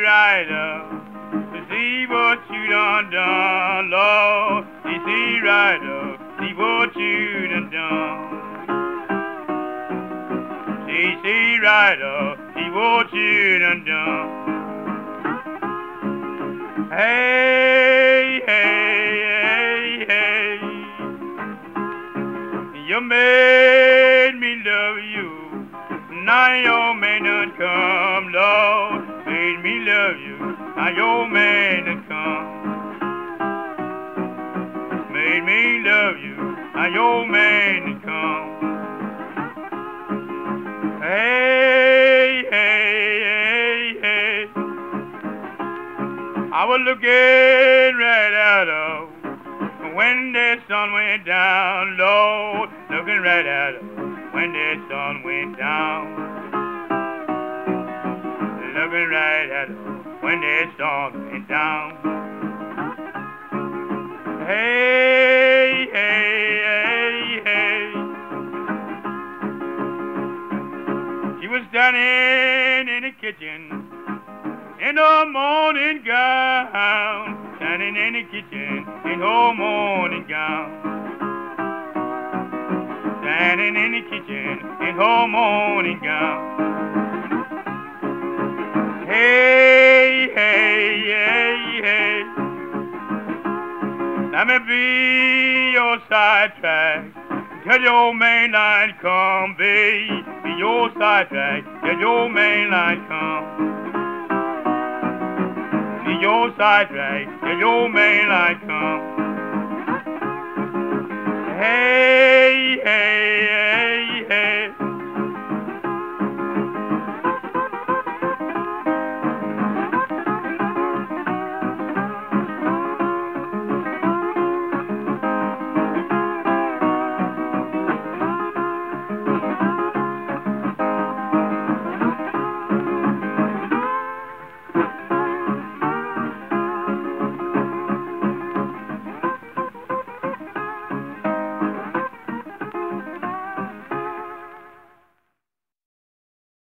Rider, see what you done, Lord. Easy Rider, see what you done. Easy Rider, see what you done. Hey, hey, hey, hey, you made me love you. Now your man done come, Lord. Made me love you. Now your man done come. Made me love you. Now your man done come. Hey, hey, hey, hey. I was looking right out of when the sun went down, Lord. Looking right out of when the sun went down. Looking right at when the sun went down. Hey, hey, hey, hey. She was standing in the kitchen in her morning gown. Standing in the kitchen in her morning gown. Standing in the kitchen in her morning gown. Hey, hey, hey, hey. Let me be your sidetrack till your main line come, babe. Be your sidetrack till your main line come. Be your sidetrack till your main line come. Hey, hey, hey, hey.